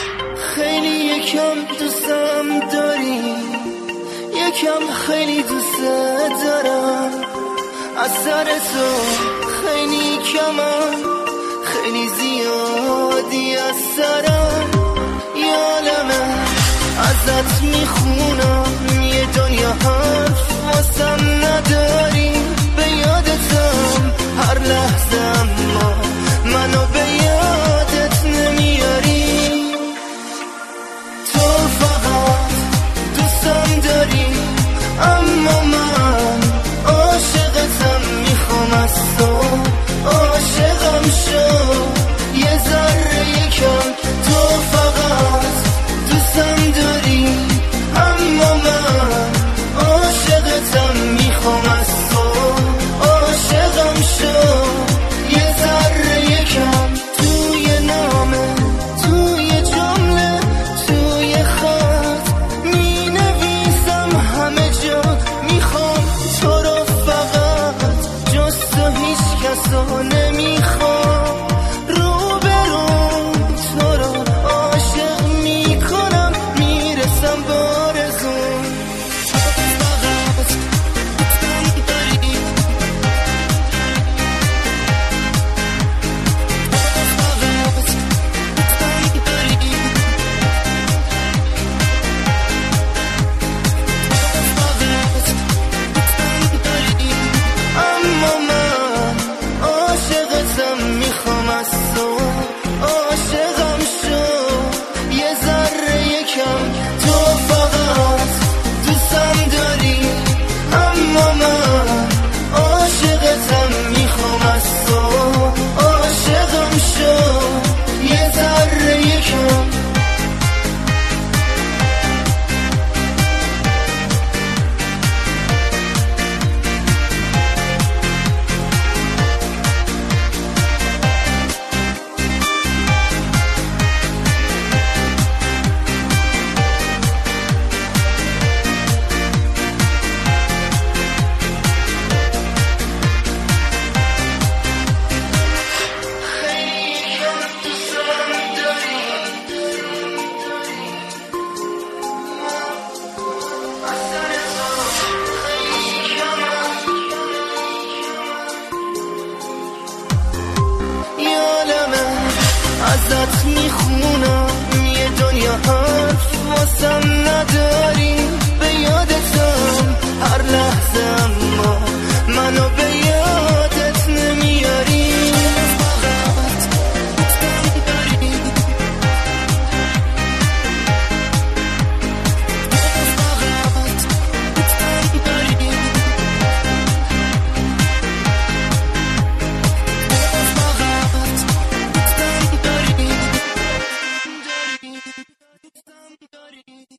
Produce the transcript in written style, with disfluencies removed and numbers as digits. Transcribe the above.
خیلی یکم دوستم داری، یکم خیلی دوست دارم. از سر تو خیلی کمم، خیلی زیادی از سرم. یالمه ازت میخونم، یه دنیا حرف واسم نداری. به یادتم هر لحظه، اما منو به یادت نمیاری. تو فقط دوستم داری، اما من عاشقتم. میخوام از تو عاشقم شو یه ذره یکم. تو فقط دوستم داری، اما من عاشقتم. میخوام از تو عاشقم شو یه ذره یکم. توی نامه، توی جمله، توی خط می نویسم همه جا. میخوام تو رو فقط، جز تو هیچ کسو نمیخوام. روبرو تو رو عاشق میکنم، میرسم بارزون. فقط دوستم داری، فقط دوستم داری، فقط دوستم داری. اما من عاشقتم. میخوام از تو عاشقم شو یه ذره یکم. تو فقط دوستم داری، اما من عاشقتم. میخوام از تو عاشقم شو یه ذره یکم. ازت میخونم، یه دنیا حرف واسم نداری. به یادتم هر لحظه، اما منو به یادت نمیاری. فقط دوستم داری، فقط دوستم داری، فقط دوستم داری.